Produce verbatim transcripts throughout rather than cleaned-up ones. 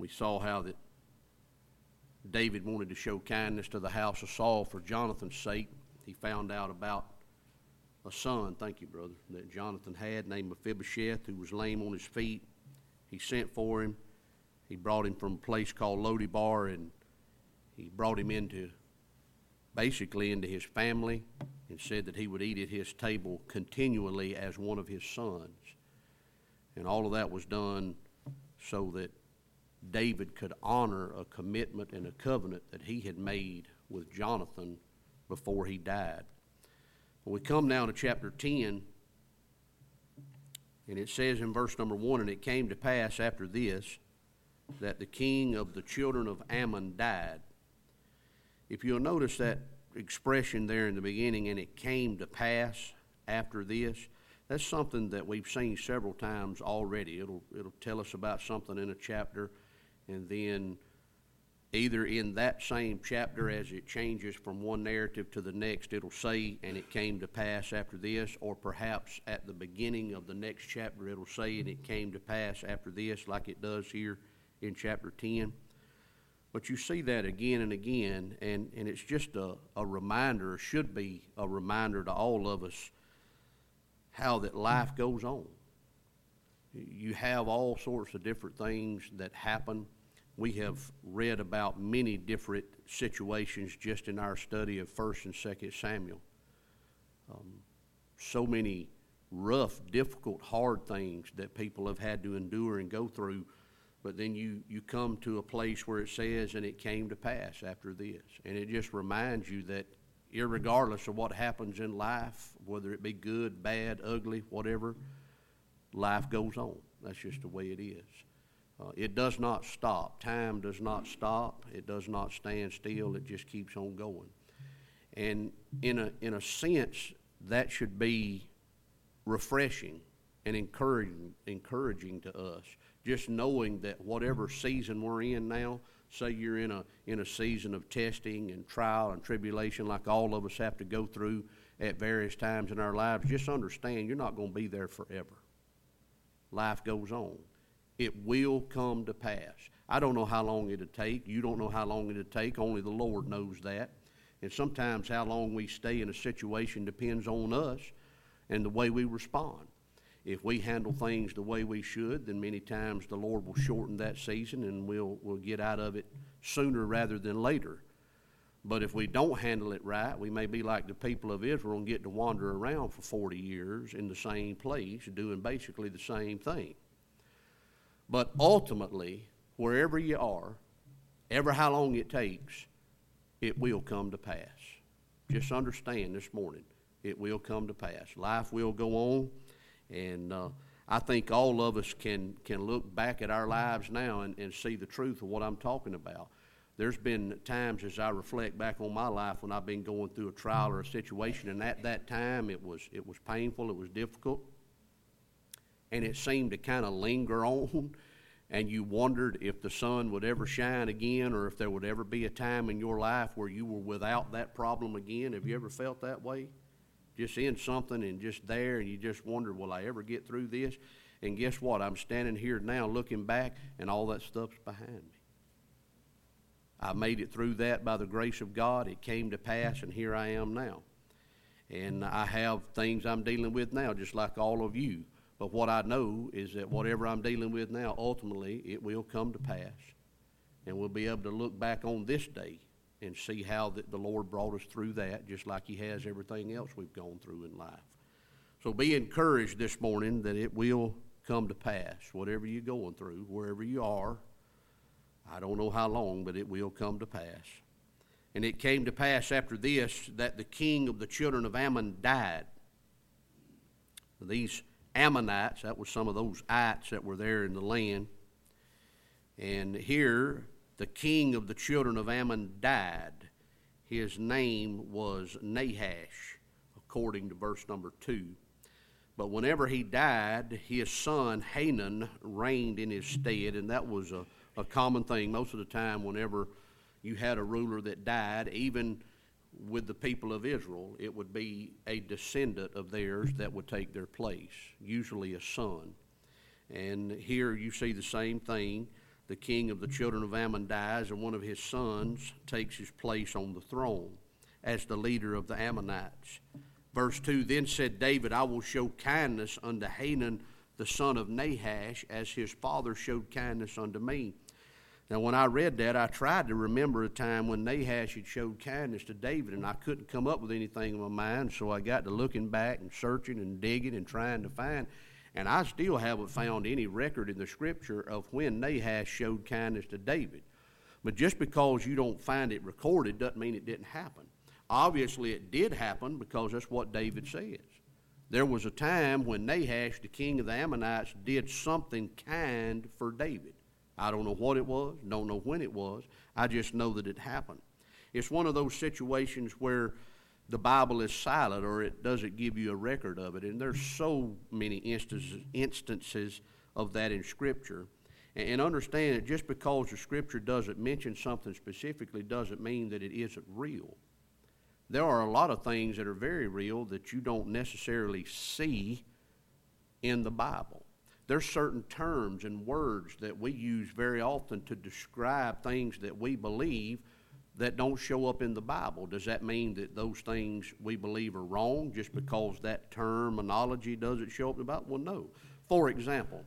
We saw how that David wanted to show kindness to the house of Saul for Jonathan's sake. He found out about a son, thank you, brother, that Jonathan had named Mephibosheth, who was lame on his feet. He sent for him. He brought him from a place called Lodebar, and he brought him into, basically into his family, and said that he would eat at his table continually as one of his sons. And all of that was done so that David could honor a commitment and a covenant that he had made with Jonathan before he died. Well, we come now to chapter ten, and it says in verse number one, "And it came to pass after this that the king of the children of Ammon died." If you'll notice that expression there in the beginning, "and it came to pass after this," that's something that we've seen several times already. It'll, it'll tell us about something in a chapter, and then either in that same chapter as it changes from one narrative to the next, it'll say, "and it came to pass after this," or perhaps at the beginning of the next chapter it'll say, "and it came to pass after this," like it does here in chapter ten. But you see that again and again, and, and it's just a, a reminder, or should be a reminder to all of us, how that life goes on. You have all sorts of different things that happen. We have read about many different situations just in our study of First and Second Samuel. Um, so many rough, difficult, hard things that people have had to endure and go through. But then you, you come to a place where it says, "and it came to pass after this." And it just reminds you that irregardless of what happens in life, whether it be good, bad, ugly, whatever, life goes on. That's just the way it is. Uh, it does not stop. Time does not stop. It does not stand still. It just keeps on going. And in a in a sense, that should be refreshing and encouraging encouraging to us. Just knowing that whatever season we're in now, say you're in a in a season of testing and trial and tribulation like all of us have to go through at various times in our lives, just understand you're not going to be there forever. Life goes on. It will come to pass. I don't know how long it'll take. You don't know how long it'll take. Only the Lord knows that. And sometimes how long we stay in a situation depends on us and the way we respond. If we handle things the way we should, then many times the Lord will shorten that season and we'll, we'll get out of it sooner rather than later. But if we don't handle it right, we may be like the people of Israel and get to wander around for forty years in the same place, doing basically the same thing. But ultimately, wherever you are, ever how long it takes, it will come to pass. Just understand this morning, it will come to pass. Life will go on, and uh, I think all of us can, can look back at our lives now and, and see the truth of what I'm talking about. There's been times as I reflect back on my life when I've been going through a trial or a situation, and at that time it was it was painful, it was difficult, and it seemed to kind of linger on, and you wondered if the sun would ever shine again or if there would ever be a time in your life where you were without that problem again. Have you ever felt that way? Just in something and just there, and you just wondered, will I ever get through this? And guess what? I'm standing here now looking back, and all that stuff's behind me. I made it through that by the grace of God. It came to pass, and here I am now. And I have things I'm dealing with now, just like all of you. But what I know is that whatever I'm dealing with now, ultimately, it will come to pass. And we'll be able to look back on this day and see how that the Lord brought us through that, just like he has everything else we've gone through in life. So be encouraged this morning that it will come to pass, whatever you're going through, wherever you are. I don't know how long, but it will come to pass. And it came to pass after this that the king of the children of Ammon died. These Ammonites, that was some of those ites that were there in the land. And here, the king of the children of Ammon died. His name was Nahash, according to verse number two. But whenever he died, his son Hanun reigned in his stead, and that was a, a common thing. Most of the time, whenever you had a ruler that died, even with the people of Israel, it would be a descendant of theirs that would take their place, usually a son. And here you see the same thing. the king of the children of Ammon dies, and one of his sons takes his place on the throne as the leader of the Ammonites. Verse two, then said David, I will show kindness unto Hanun the son of Nahash, as his father showed kindness unto me. Now, when I read that, I tried to remember a time when Nahash had showed kindness to David, and I couldn't come up with anything in my mind, so I got to looking back and searching and digging and trying to find. And I still haven't found any record in the Scripture of when Nahash showed kindness to David. But just because you don't find it recorded doesn't mean it didn't happen. Obviously, it did happen because that's what David says. There was a time when Nahash, the king of the Ammonites, did something kind for David. I don't know what it was, don't know when it was. I just know that it happened. It's one of those situations where the Bible is silent or it doesn't give you a record of it. And there's so many instances, instances of that in Scripture. And, and understand that just because the Scripture doesn't mention something specifically doesn't mean that it isn't real. There are a lot of things that are very real that you don't necessarily see in the Bible. There's certain terms and words that we use very often to describe things that we believe that don't show up in the Bible. Does that mean that those things we believe are wrong just because that terminology doesn't show up in the Bible? Well, no. For example,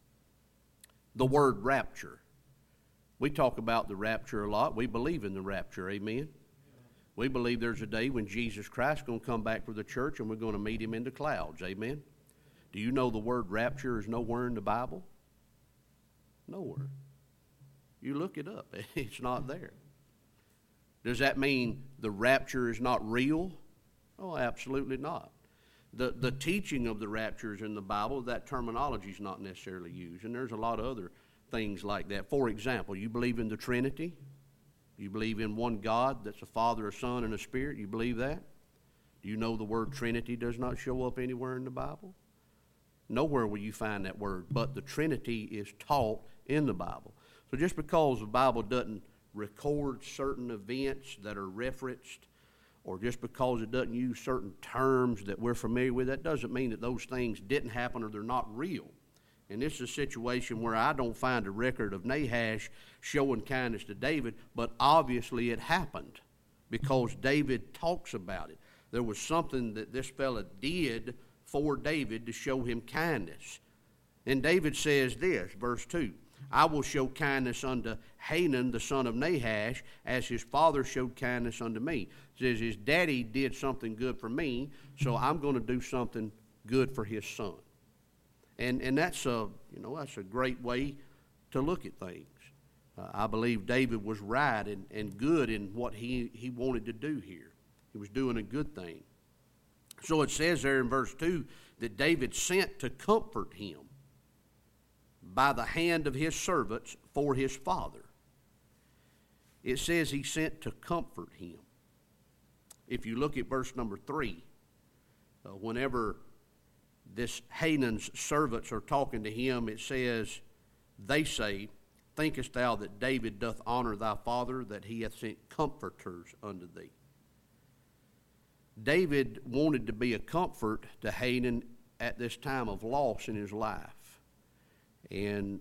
the word rapture. We talk about the rapture a lot. We believe in the rapture, amen? We believe there's a day when Jesus Christ is going to come back for the church and we're going to meet him in the clouds, amen? Do you know the word rapture is nowhere in the Bible? Nowhere. You look it up. It's not there. Does that mean the rapture is not real? Oh, absolutely not. The, the teaching of the rapture is in the Bible. That terminology is not necessarily used. And there's a lot of other things like that. For example, you believe in the Trinity? You believe in one God that's a Father, a Son, and a Spirit? You believe that? Do you know the word Trinity does not show up anywhere in the Bible? Nowhere will you find that word, but the Trinity is taught in the Bible. So just because the Bible doesn't record certain events that are referenced, or just because it doesn't use certain terms that we're familiar with, that doesn't mean that those things didn't happen or they're not real. And this is a situation where I don't find a record of Nahash showing kindness to David, but obviously it happened because David talks about it. There was something that this fella did for David to show him kindness. And David says this, verse two, I will show kindness unto Hanun the son of Nahash, as his father showed kindness unto me. It says his daddy did something good for me, so I'm going to do something good for his son. And and that's a you know that's a great way to look at things. Uh, I believe David was right and, and good in what he, he wanted to do here. He was doing a good thing. So it says there in verse two that David sent to comfort him by the hand of his servants for his father. It says he sent to comfort him. If you look at verse number three, uh, whenever this Hanun's servants are talking to him, it says, they say, thinkest thou that David doth honor thy father, that he hath sent comforters unto thee? David wanted to be a comfort to Hanun at this time of loss in his life. And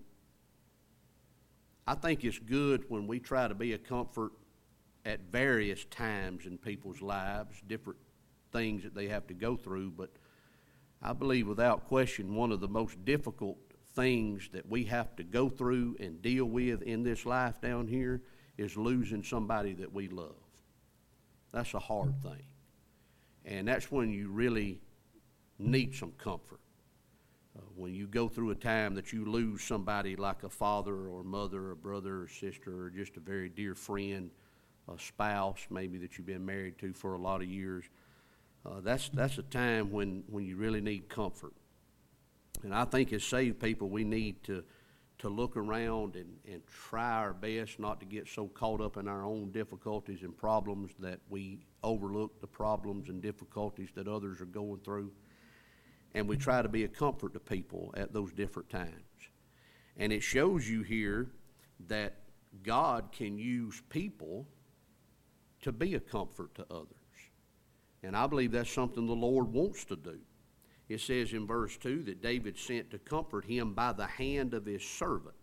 I think it's good when we try to be a comfort at various times in people's lives, different things that they have to go through. But I believe without question one of the most difficult things that we have to go through and deal with in this life down here is losing somebody that we love. That's a hard thing. And that's when you really need some comfort. Uh, when you go through a time that you lose somebody like a father or mother or brother or sister or just a very dear friend, a spouse maybe that you've been married to for a lot of years, uh, that's that's a time when, when you really need comfort. And I think as saved people, we need to to look around and, and try our best not to get so caught up in our own difficulties and problems that we overlook the problems and difficulties that others are going through. And we try to be a comfort to people at those different times. And it shows you here that God can use people to be a comfort to others. And I believe that's something the Lord wants to do. It says in verse two that David sent to comfort him by the hand of his servants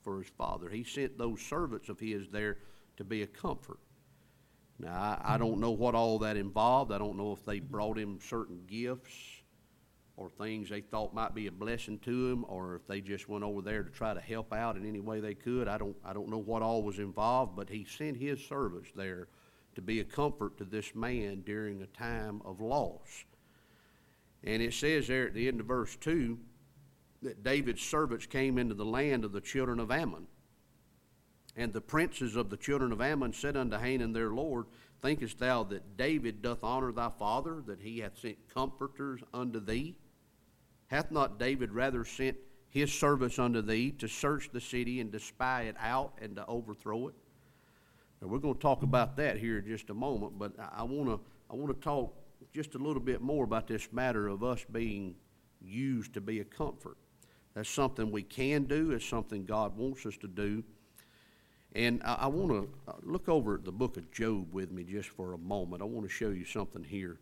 for his father. He sent those servants of his there to be a comfort. Now, I, I don't know what all that involved. I don't know if they brought him certain gifts or things they thought might be a blessing to him, or if they just went over there to try to help out in any way they could. I don't, I don't know what all was involved, but he sent his servants there to be a comfort to this man during a time of loss. And it says there at the end of verse two that David's servants came into the land of the children of Ammon. And the princes of the children of Ammon said unto Hanun their lord, Thinkest thou that David doth honor thy father, that he hath sent comforters unto thee? Hath not David rather sent his servants unto thee to search the city and to spy it out and to overthrow it? Now, we're going to talk about that here in just a moment, but I want to I want to talk just a little bit more about this matter of us being used to be a comfort. That's something we can do. It's something God wants us to do. And I, I want to look over at the book of Job with me just for a moment. I want to show you something here.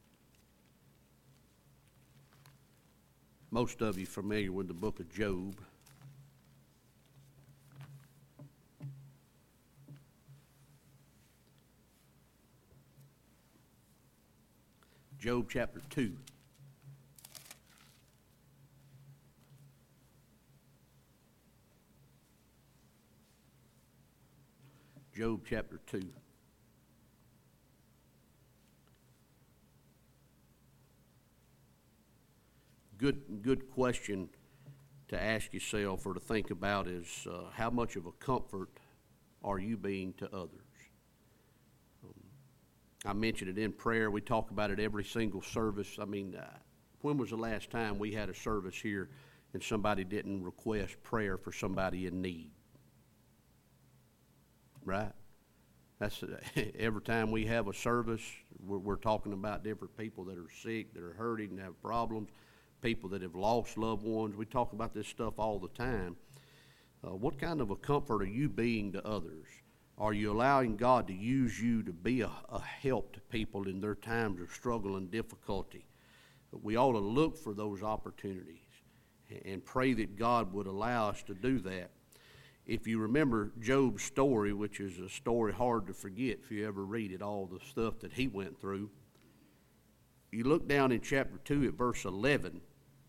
Most of you are familiar with the book of Job. Job chapter two. Job chapter two. Good, good question to ask yourself or to think about is uh, how much of a comfort are you being to others? Um, I mentioned it in prayer. We talk about it every single service. I mean, uh, when was the last time we had a service here and somebody didn't request prayer for somebody in need? Right? That's uh, every time we have a service, we're, we're talking about different people that are sick, that are hurting, that have problems, people that have lost loved ones. We talk about this stuff all the time. Uh, what kind of a comfort are you being to others? Are you allowing God to use you to be a, a help to people in their times of struggle and difficulty? But we ought to look for those opportunities and pray that God would allow us to do that. If you remember Job's story, which is a story hard to forget if you ever read it, all the stuff that he went through, you look down in chapter two at verse eleven.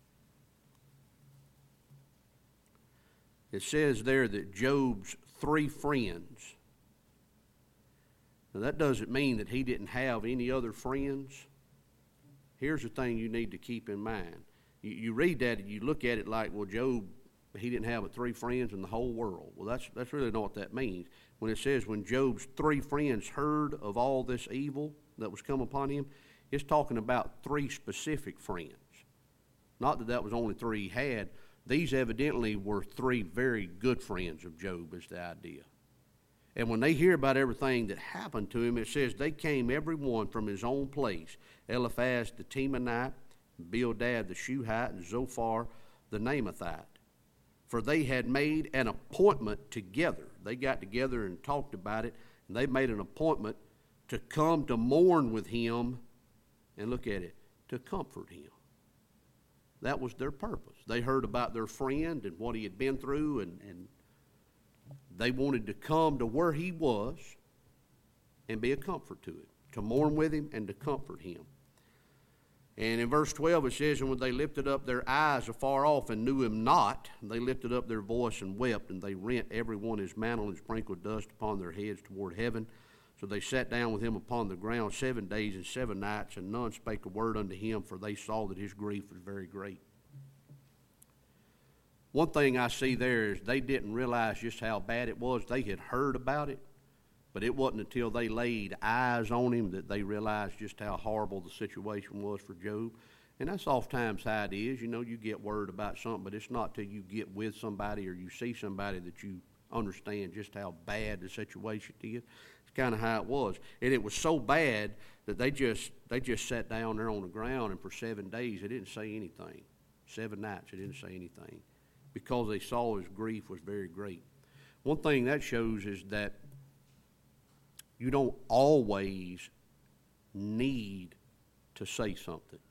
It says there that Job's three friends. Now that doesn't mean that he didn't have any other friends. Here's the thing you need to keep in mind. You, you read that and you look at it like, well, Job, he didn't have but three friends in the whole world. Well, that's that's really not what that means. When it says when Job's three friends heard of all this evil that was come upon him, it's talking about three specific friends. Not that that was only three he had. These evidently were three very good friends of Job, is the idea. And when they hear about everything that happened to him, it says they came every one from his own place. Eliphaz the Temanite, Bildad the Shuhite, and Zophar the Naamathite. For they had made an appointment together. They got together and talked about it, and they made an appointment to come to mourn with him, and look at it, to comfort him. That was their purpose. They heard about their friend and what he had been through, and, and they wanted to come to where he was and be a comfort to him, to mourn with him and to comfort him. And in verse twelve it says, and when they lifted up their eyes afar off and knew him not, they lifted up their voice and wept, and they rent every one his mantle and sprinkled dust upon their heads toward heaven. So they sat down with him upon the ground seven days and seven nights, and none spake a word unto him, for they saw that his grief was very great. One thing I see there is they didn't realize just how bad it was. They had heard about it, but it wasn't until they laid eyes on him that they realized just how horrible the situation was for Job. And that's oftentimes how it is. You know, you get word about something, but it's not till you get with somebody or you see somebody that you understand just how bad the situation is. It's kind of how it was. And it was so bad that they just they just sat down there on the ground, and for seven days they didn't say anything. Seven nights they didn't say anything because they saw his grief was very great. One thing that shows is that you don't always need to say something.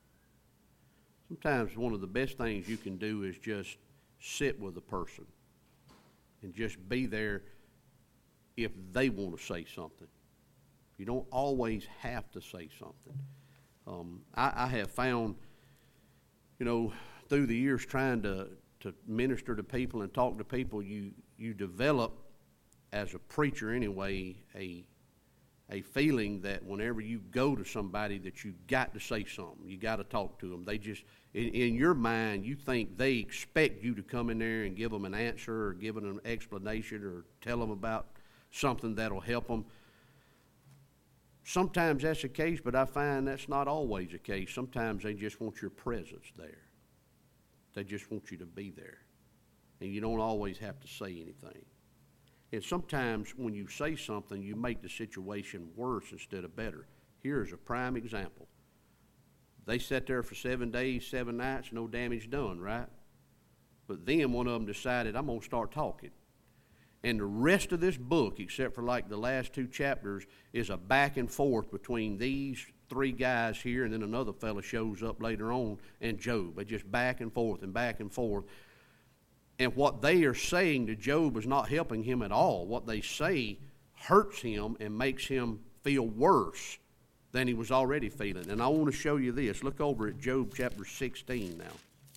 Sometimes one of the best things you can do is just sit with a person and just be there if they want to say something. You don't always have to say something. Um, I, I have found, you know, through the years trying to, to minister to people and talk to people, you, you develop, as a preacher anyway, a a feeling that whenever you go to somebody that you got to say something, you got to talk to them. They just, in, in your mind, you think they expect you to come in there and give them an answer or give them an explanation or tell them about something that'll help them. Sometimes that's the case, but I find that's not always the case. Sometimes they just want your presence there. They just want you to be there. And you don't always have to say anything. And sometimes when you say something, you make the situation worse instead of better. Here's a prime example. They sat there for seven days, seven nights, no damage done, right? But then one of them decided, I'm going to start talking. And the rest of this book, except for like the last two chapters, is a back and forth between these three guys here, and then another fella shows up later on, and Job. They just back and forth and back and forth. And what they are saying to Job is not helping him at all. What they say hurts him and makes him feel worse than he was already feeling. And I want to show you this. Look over at Job chapter sixteen now.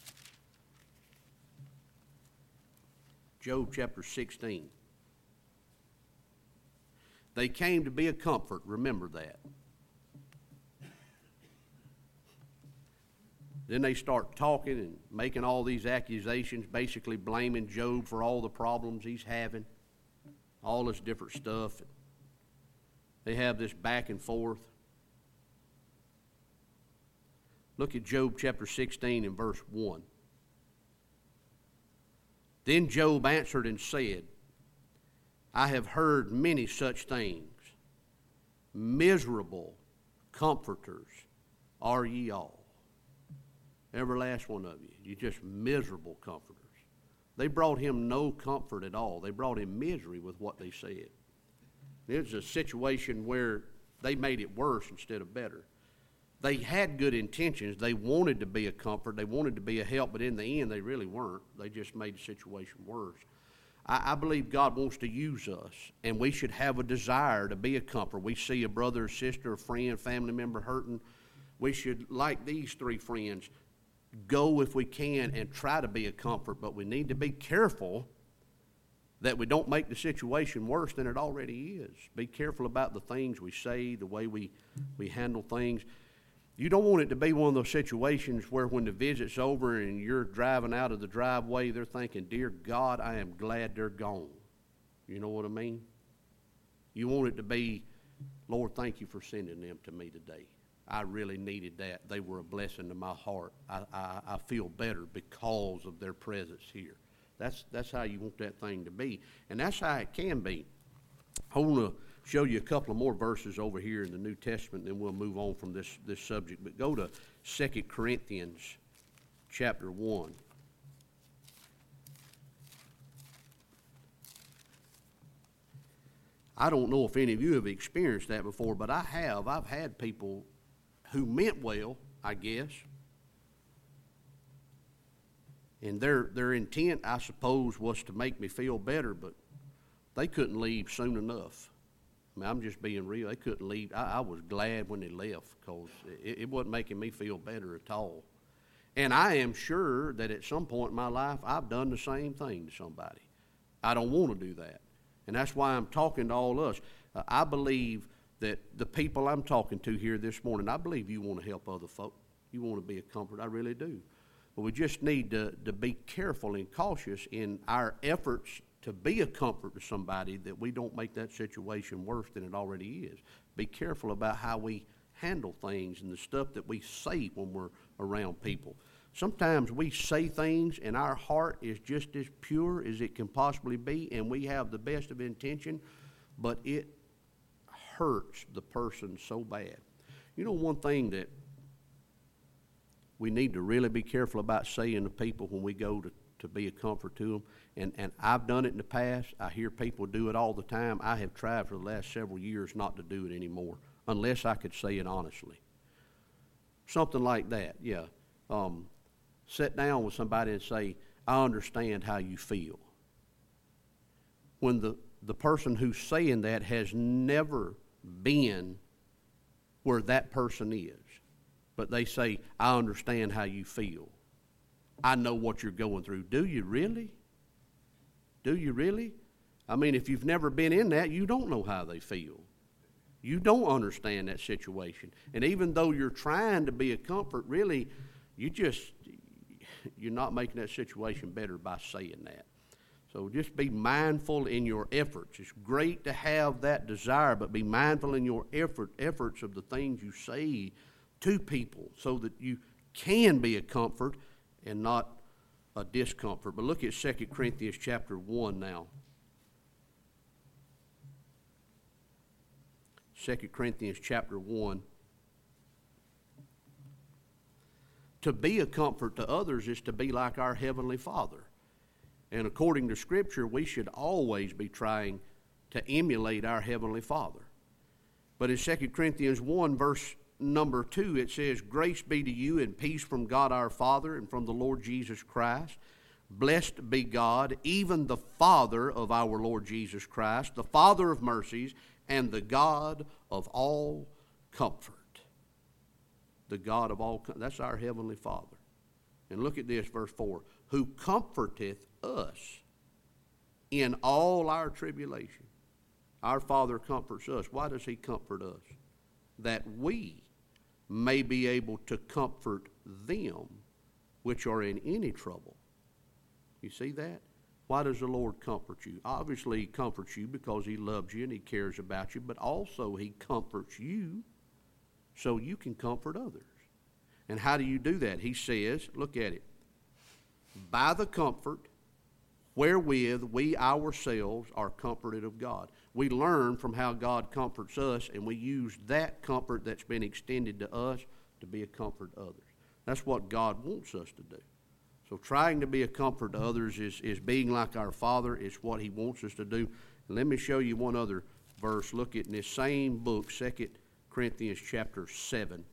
Job chapter sixteen. They came to be a comfort. Remember that. Then they start talking and making all these accusations, basically blaming Job for all the problems he's having, all this different stuff. They have this back and forth. Look at Job chapter sixteen and verse one. Then Job answered and said, I have heard many such things. Miserable comforters are ye all. Every last one of you. You're just miserable comforters. They brought him no comfort at all. They brought him misery with what they said. It was a situation where they made it worse instead of better. They had good intentions. They wanted to be a comfort. They wanted to be a help, but in the end, they really weren't. They just made the situation worse. I, I believe God wants to use us, and we should have a desire to be a comfort. We see a brother or sister, a friend, family member hurting. We should, like these three friends, go if we can and try to be a comfort, but we need to be careful that we don't make the situation worse than it already is. Be careful about the things we say, the way we, we handle things. You don't want it to be one of those situations where when the visit's over and you're driving out of the driveway, they're thinking, dear God, I am glad they're gone. You know what I mean? You want it to be, Lord, thank you for sending them to me today. I really needed that. They were a blessing to my heart. I, I, I feel better because of their presence here. That's, that's how you want that thing to be. And that's how it can be. I want to show you a couple of more verses over here in the New Testament, and then we'll move on from this, this subject. But go to Second Corinthians chapter one. I don't know if any of you have experienced that before, but I have. I've had people who meant well, I guess. And their their intent, I suppose, was to make me feel better, but they couldn't leave soon enough. I mean, I'm just being real. They couldn't leave. I, I was glad when they left because it, it wasn't making me feel better at all. And I am sure that at some point in my life, I've done the same thing to somebody. I don't want to do that. And that's why I'm talking to all of us. Uh, I believe that the people I'm talking to here this morning, I believe you want to help other folk. You want to be a comfort. I really do. But we just need to, to be careful and cautious in our efforts to be a comfort to somebody, that we don't make that situation worse than it already is. Be careful about how we handle things and the stuff that we say when we're around people. Sometimes we say things and our heart is just as pure as it can possibly be, and we have the best of intention, but it hurts the person so bad. You know, one thing that we need to really be careful about saying to people when we go to, to be a comfort to them, and, and I've done it in the past. I hear people do it all the time. I have tried for the last several years not to do it anymore, unless I could say it honestly. Something like that, yeah. Um, sit down with somebody and say, I understand how you feel. when the, the person who's saying that has never been where that person is. But they say, I understand how you feel. I know what you're going through. Do you really? Do you really? I mean, if you've never been in that, you don't know how they feel. You don't understand that situation. And even though you're trying to be a comfort, really, you just, you're not making that situation better by saying that. So just be mindful in your efforts. It's great to have that desire, but be mindful in your effort, efforts of the things you say to people so that you can be a comfort and not a discomfort. But look at Second Corinthians chapter one now. Second Corinthians chapter one. To be a comfort to others is to be like our Heavenly Father. And according to Scripture, we should always be trying to emulate our Heavenly Father. But in Second Corinthians one, verse number two, it says, Grace be to you and peace from God our Father and from the Lord Jesus Christ. Blessed be God, even the Father of our Lord Jesus Christ, the Father of mercies, and the God of all comfort. The God of all comfort. That's our Heavenly Father. And look at this, verse four. Who comforteth us in all our tribulation. Our Father comforts us. Why does He comfort us? That we may be able to comfort them which are in any trouble. You see that? Why does the Lord comfort you? Obviously, He comforts you because He loves you and He cares about you, but also He comforts you so you can comfort others. And how do you do that? He says, look at it, by the comfort wherewith we ourselves are comforted of God. We learn from how God comforts us, and we use that comfort that's been extended to us to be a comfort to others. That's what God wants us to do. So trying to be a comfort to others is, is being like our Father. It's what He wants us to do. And let me show you one other verse. Look at in this same book, Second Corinthians chapter seven.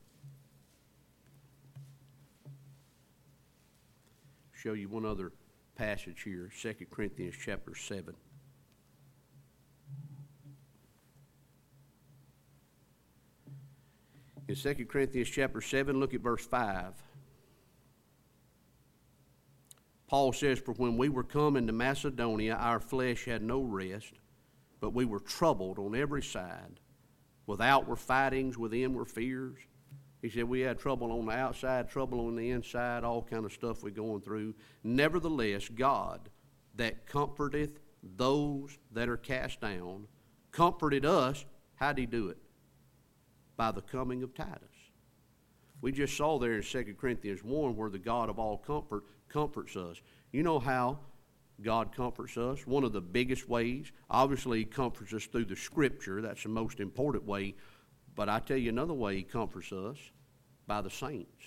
Show you one other passage here, Second Corinthians chapter seven. In Second Corinthians chapter seven, look at verse five. Paul says, For when we were come into Macedonia, our flesh had no rest, but we were troubled on every side. Without were fightings, within were fears. He said we had trouble on the outside, trouble on the inside, all kind of stuff we're going through. Nevertheless, God, that comforteth those that are cast down, comforted us. How'd He do it? By the coming of Titus. We just saw there in Second Corinthians one where the God of all comfort comforts us. You know how God comforts us? One of the biggest ways, obviously He comforts us through the Scripture. That's the most important way. But I tell you another way He comforts us, by the saints.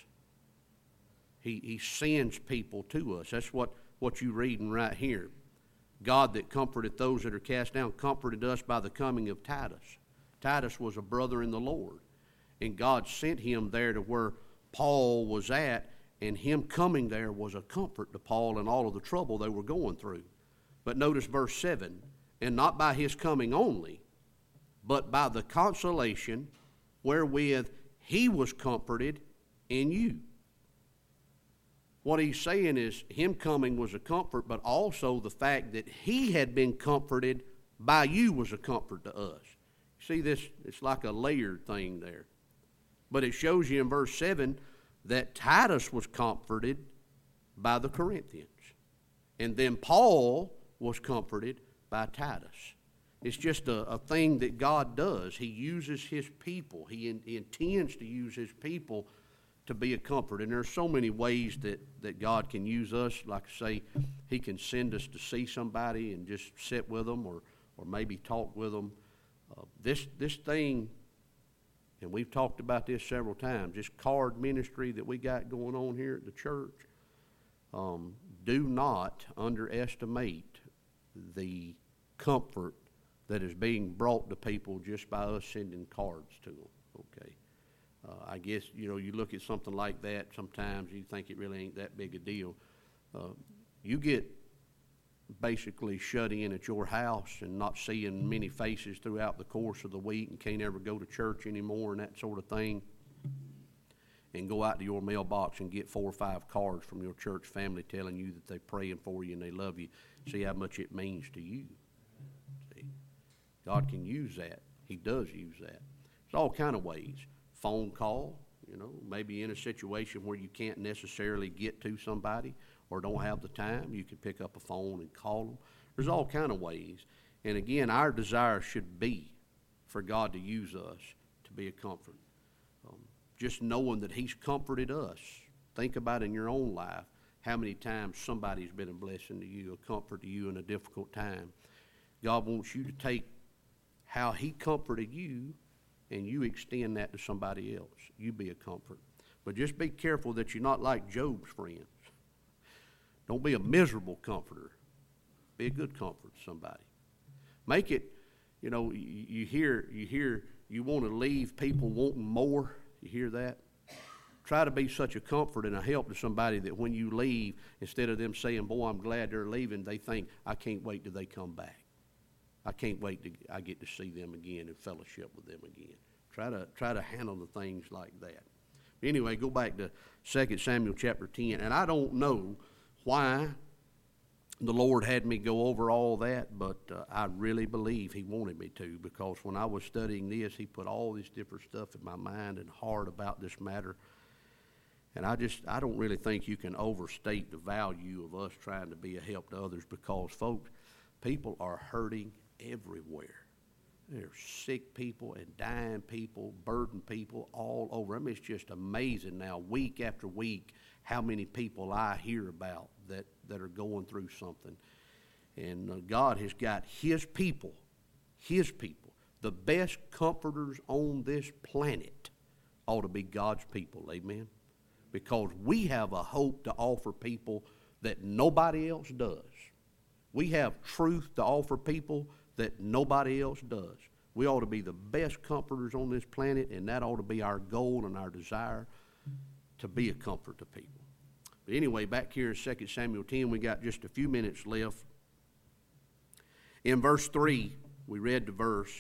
He, he sends people to us. That's what, what you're reading right here. God that comforted those that are cast down comforted us by the coming of Titus. Titus was a brother in the Lord. And God sent him there to where Paul was at, and him coming there was a comfort to Paul and all of the trouble they were going through. But notice verse seven, and not by his coming only, but by the consolation wherewith he was comforted in you. What he's saying is him coming was a comfort, but also the fact that he had been comforted by you was a comfort to us. See this, it's like a layered thing there. But it shows you in verse seven that Titus was comforted by the Corinthians. And then Paul was comforted by Titus. It's just a, a thing that God does. He uses His people. He, in, he intends to use His people to be a comfort. And there's so many ways that, that God can use us. Like I say, He can send us to see somebody and just sit with them or, or maybe talk with them. Uh, this, this thing, and we've talked about this several times, this card ministry that we got going on here at the church, um, do not underestimate the comfort that is being brought to people just by us sending cards to them, okay? Uh, I guess, you know, you look at something like that, sometimes you think it really ain't that big a deal. Uh, you get basically shut in at your house and not seeing many faces throughout the course of the week and can't ever go to church anymore and that sort of thing, and go out to your mailbox and get four or five cards from your church family telling you that they're praying for you and they love you, see how much it means to you. See, God can use that. He does use that. There's all kind of ways. Phone call, you know, maybe in a situation where you can't necessarily get to somebody or don't have the time, you can pick up a phone and call them. There's all kind of ways. And again, our desire should be for God to use us to be a comfort. Um, just knowing that He's comforted us. Think about in your own life how many times somebody's been a blessing to you, a comfort to you in a difficult time. God wants you to take how He comforted you and you extend that to somebody else. You be a comfort. But just be careful that you're not like Job's friends. Don't be a miserable comforter. Be a good comfort to somebody. Make it, you know, you, you hear, you hear, you want to leave people wanting more. You hear that? Try to be such a comfort and a help to somebody that when you leave, instead of them saying, boy, I'm glad they're leaving, they think, I can't wait till they come back. I can't wait till I get to see them again and fellowship with them again. Try to try to handle the things like that. But anyway, go back to Second Samuel chapter ten. And I don't know why the Lord had me go over all that, but uh, I really believe He wanted me to, because when I was studying this, He put all this different stuff in my mind and heart about this matter. And I just, I don't really think you can overstate the value of us trying to be a help to others, because, folks, people are hurting everywhere. There's sick people and dying people, burdened people all over. I mean, it's just amazing now, week after week, how many people I hear about that, that are going through something. And uh, God has got His people, His people, the best comforters on this planet ought to be God's people, amen? Because we have a hope to offer people that nobody else does. We have truth to offer people that nobody else does. We ought to be the best comforters on this planet, and that ought to be our goal and our desire, to be a comfort to people. But anyway, back here in Second Samuel ten, we got just a few minutes left. In verse three, we read the verse,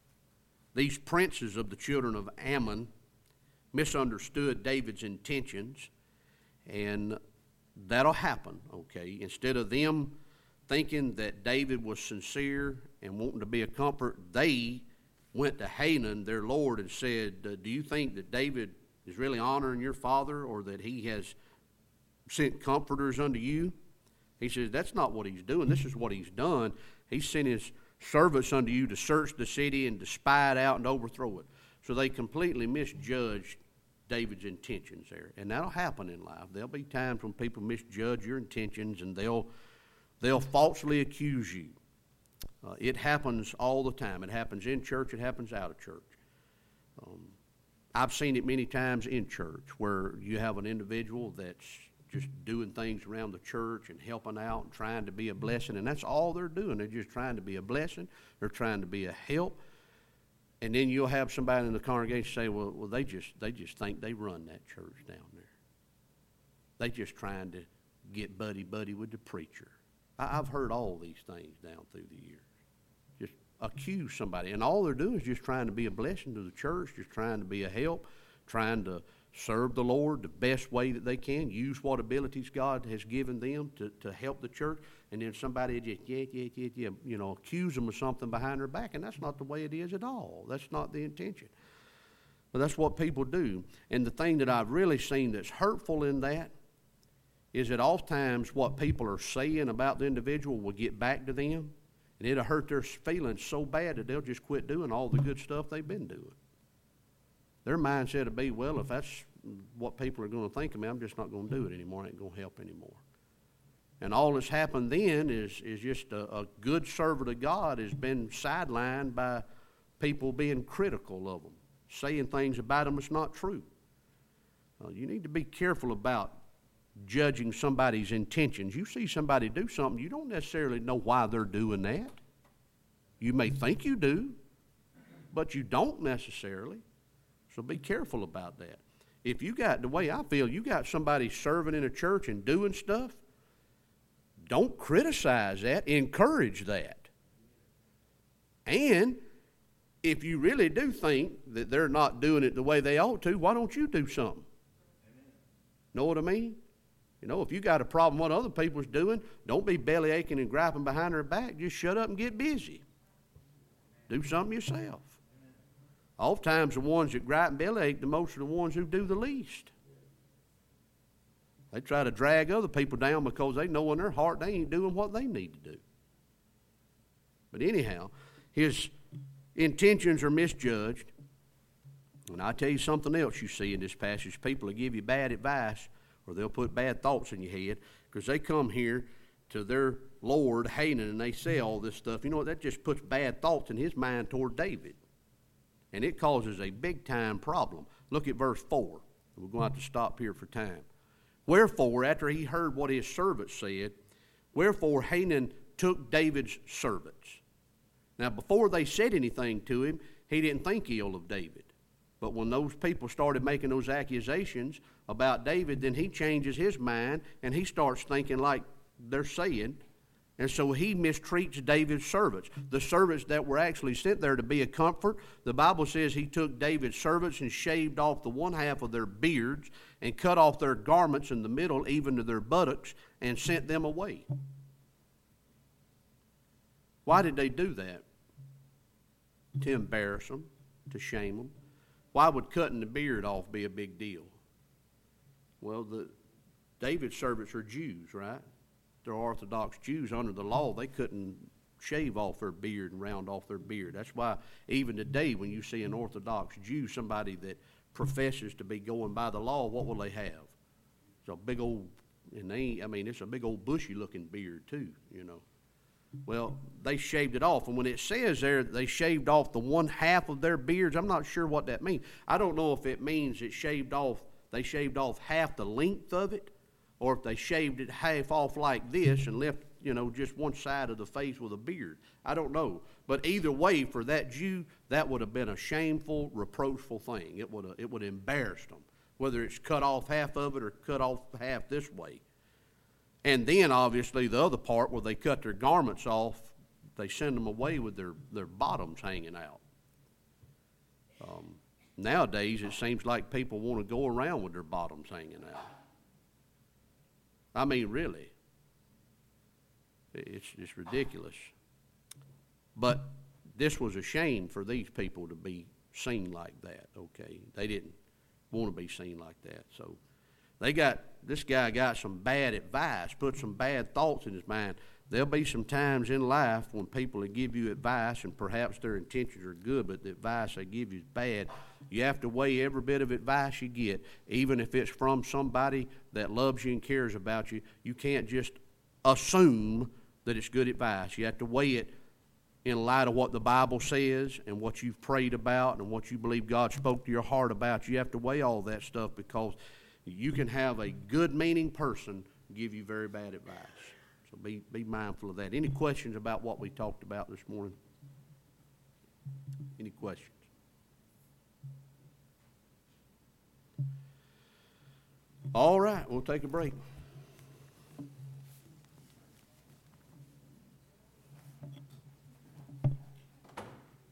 these princes of the children of Ammon misunderstood David's intentions, and that'll happen, okay? Instead of them thinking that David was sincere and wanting to be a comfort, they went to Hanun, their lord, and said, uh, do you think that David is really honoring your father, or that he has sent comforters unto you? He says, that's not what he's doing. This is what he's done. He sent his servants unto you to search the city and to spy it out and overthrow it. So they completely misjudged David's intentions there. And that'll happen in life. There'll be times when people misjudge your intentions, and they'll they'll falsely accuse you. Uh, it happens all the time. It happens in church. It happens out of church. Um, I've seen it many times in church, where you have an individual that's just doing things around the church and helping out and trying to be a blessing, and that's all they're doing. They're just trying to be a blessing. They're trying to be a help. And then you'll have somebody in the congregation say, well, well they just they just think they run that church down there. They just trying to get buddy-buddy with the preacher. I, I've heard all these things down through the years. Just accuse somebody. And all they're doing is just trying to be a blessing to the church, just trying to be a help, trying to serve the Lord the best way that they can, use what abilities God has given them to, to help the church, and then somebody just, yeah, yeah, yeah, yeah, you know, accuse them of something behind their back, and that's not the way it is at all. That's not the intention. But that's what people do. And the thing that I've really seen that's hurtful in that is that oftentimes what people are saying about the individual will get back to them, and it'll hurt their feelings so bad that they'll just quit doing all the good stuff they've been doing. Their mindset will be, well, if that's what people are going to think of me, I'm just not going to do it anymore. It ain't going to help anymore. And all that's happened then is, is just a, a good servant of God has been sidelined by people being critical of them, saying things about them that's not true. Uh, you need to be careful about judging somebody's intentions. You see somebody do something, you don't necessarily know why they're doing that. You may think you do, but you don't necessarily. So be careful about that. If you got, the way I feel, you got somebody serving in a church and doing stuff, don't criticize that. Encourage that. And if you really do think that they're not doing it the way they ought to, why don't you do something? Know what I mean? You know, if you got a problem what other people's doing, don't be belly aching and griping behind their back. Just shut up and get busy. Do something yourself. Oftentimes the ones that gripe and belly ache the most are the ones who do the least. They try to drag other people down because they know in their heart they ain't doing what they need to do. But anyhow, his intentions are misjudged. And I'll tell you something else you see in this passage. People will give you bad advice, or they'll put bad thoughts in your head, because they come here to their Lord, Hanan, and they say all this stuff. You know what? That just puts bad thoughts in his mind toward David. And it causes a big-time problem. Look at verse four. We're going to have to stop here for time. Wherefore, after he heard what his servants said, wherefore Hanan took David's servants. Now, before they said anything to him, he didn't think ill of David. But when those people started making those accusations about David, then he changes his mind and he starts thinking like they're saying. And so he mistreats David's servants, the servants that were actually sent there to be a comfort. The Bible says he took David's servants and shaved off the one half of their beards and cut off their garments in the middle, even to their buttocks, and sent them away. Why did they do that? To embarrass them, to shame them. Why would cutting the beard off be a big deal? Well, the David's servants are Jews, right? They're Orthodox Jews. Under the law, they couldn't shave off their beard and round off their beard. That's why even today when you see an Orthodox Jew, somebody that professes to be going by the law, what will they have? It's a big old, and they, I mean, it's a big old bushy-looking beard too, you know. Well, they shaved it off. And when it says there they shaved off the one half of their beards, I'm not sure what that means. I don't know if it means it shaved off, they shaved off half the length of it, or if they shaved it half off like this and left, you know, just one side of the face with a beard. I don't know. But either way, for that Jew, that would have been a shameful, reproachful thing. It would have, it would have embarrassed them, whether it's cut off half of it or cut off half this way. And then, obviously, the other part where they cut their garments off, they send them away with their, their bottoms hanging out. Um, nowadays, it seems like people want to go around with their bottoms hanging out. I mean, really. It's, it's ridiculous. But this was a shame for these people to be seen like that, okay? They didn't want to be seen like that, so... They got, this guy got some bad advice, put some bad thoughts in his mind. There'll be some times in life when people will give you advice, and perhaps their intentions are good, but the advice they give you is bad. You have to weigh every bit of advice you get, even if it's from somebody that loves you and cares about you. You can't just assume that it's good advice. You have to weigh it in light of what the Bible says and what you've prayed about and what you believe God spoke to your heart about. You have to weigh all that stuff, because you can have a good-meaning person give you very bad advice. So be, be mindful of that. Any questions about what we talked about this morning? Any questions? All right, we'll take a break.